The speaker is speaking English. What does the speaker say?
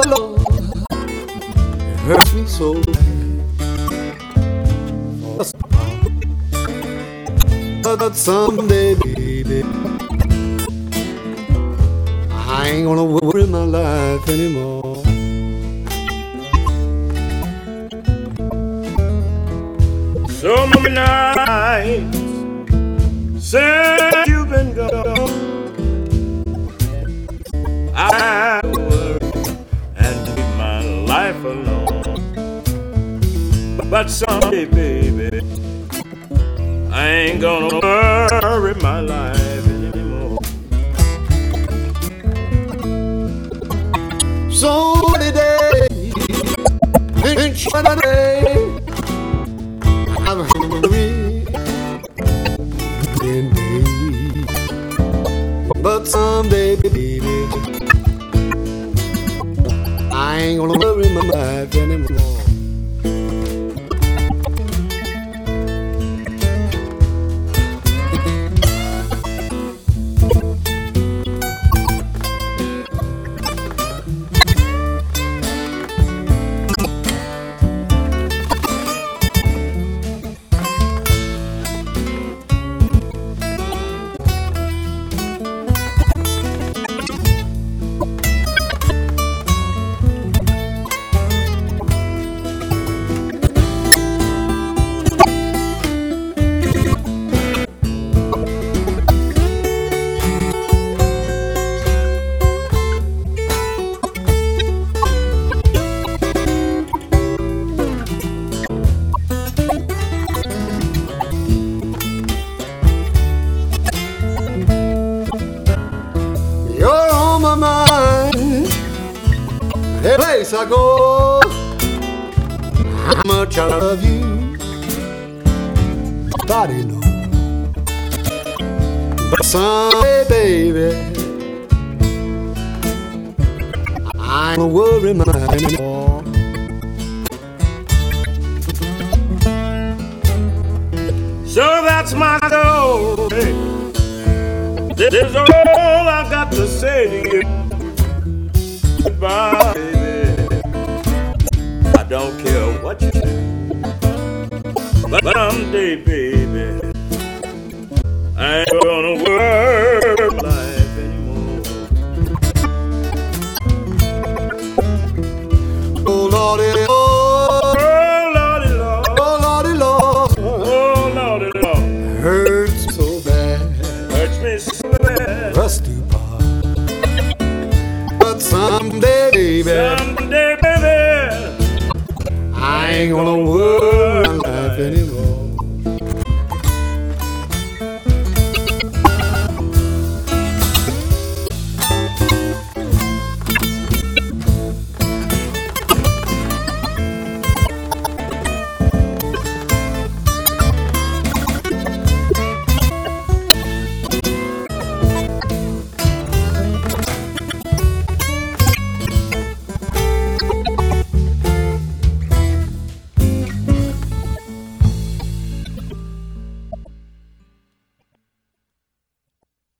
Lord, it hurts me so bad. But someday, baby, I ain't gonna worry my life anymore. So many nights since you've been gone, I worry and leave my life alone. But someday, baby, I ain't gonna worry my life anymore. So many days, each day, I'm hungry in me. But someday, baby, I ain't gonna worry my life anymore. Every place I go, how much I love you, nobody knows. But someday, baby, I ain't gonna worry my life anymore. So that's my story. This is all I've got to say to you. Goodbye, baby. I don't care what you say, but someday, baby, I ain't gonna worry my life anymore. Oh Lordy, Lord, Oh Lordy, Lord, oh Lordy, Lord, oh Lordy, Lord, hurts so bad, hurts me so bad. us to part. But someday, baby, Someday, baby, I ain't gonna worry